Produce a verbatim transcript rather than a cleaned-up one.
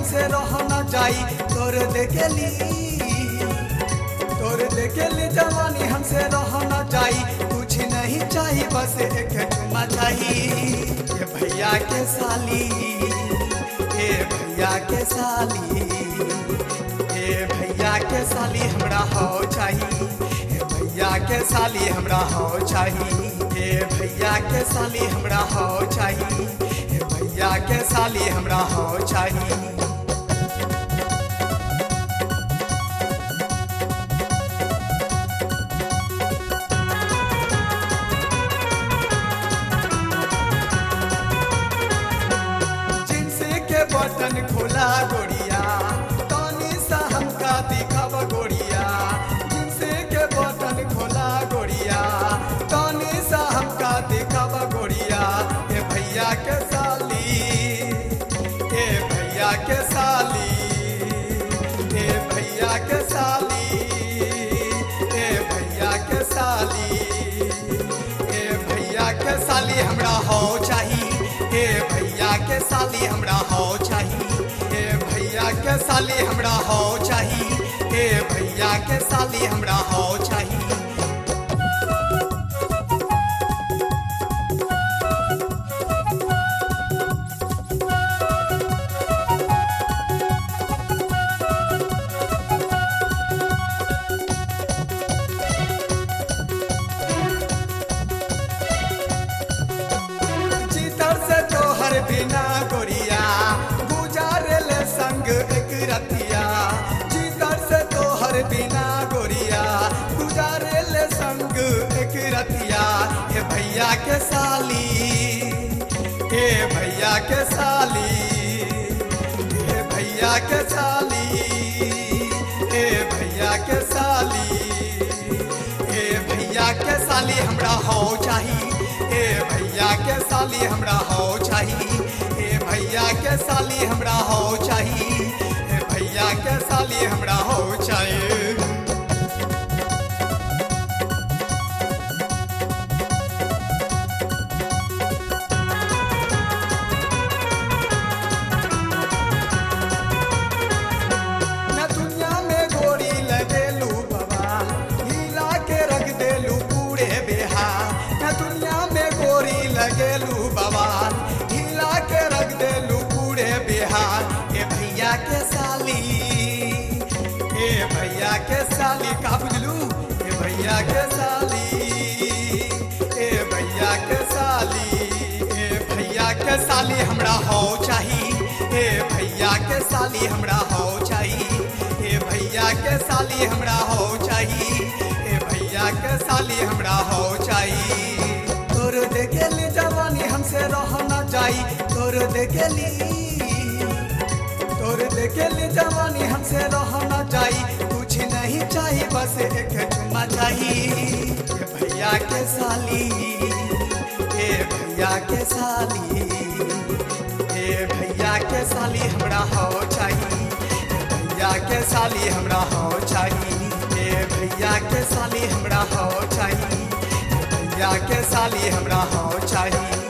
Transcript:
हमसे रह न जाई। तोर देखेली तोर देखेली जवानी हमसे रह न जाई। कुछ नहीं चाहिए बस एक चुम्मा चाहिए। ए भैया के साली ए भैया के साली ए भैया के साली हमरा हो चाहिए। ए भैया के साली हमरा हो चाहिए। ए भैया के साली हमरा हो चाहिए। ए भैया के साली हमरा हो चाहिए। बटन खोला गोड़िया तनी सा हमका दिखाव गोड़िया। जिनसे के बटन खोला गोड़िया तनी सा हमका दिखाव गोड़िया। ए भैया के साली ए भैया के साली ए भैया के साली ए भैया के साली ए भैया के साली हमरा हो चाहिए। ए भैया के साली हमरा हो चाहिए। ए भैया के साली हमरा हो चाहिए। ए भैया के साली हमरा हो चाहिए। बिना गोरिया गुजारे ले संग एक रतिया। जीतर से तोहर बिना गोरिया गुजारे ले संग एक रतिया। ए भैया के साली ए भैया के साली ए भैया के साली ए भैया के साली ए भैया के साली हमरा हो चाहिए। ए भैया के साली हमरा हो चाहिए। ए भैया के साली हमरा हो चाहिए। ए भैया के साली हमरा हो चाहिए। न दुनिया में गोरी लगेलू बाबा हिला के रख देलू पूरे बिहार। न दुनिया में गोरी लगेलू बाबा हिला के रख देलू पूरे बिहार। ए भैया के साली ए भैया के साली का बुझलू। ए भैया के साली ए भैया के साली ए भैया के साली हमरा हो चाहिए। ए भैया के साली हमरा हो चाहिए। ए भैया के साली हमरा हो चाहिए। ए भैया के साली हमरा हो चाहिए। तोर देखेली जवानी हमसे रह न जाई। तोर देखेली तोर देखेली जवानी हमसे रह न जाई। कुछ नहीं चाहिए बस एक चुम्मा चाहिए। ए भैया के साली ए भैया के साली ए भैया के साली हमरा हो चाहिए। ए भैया के साली हमरा हो चाहिए। ए भैया के साली हमरा हो चाहिए। भैया के साली हमरा हो चाहिए।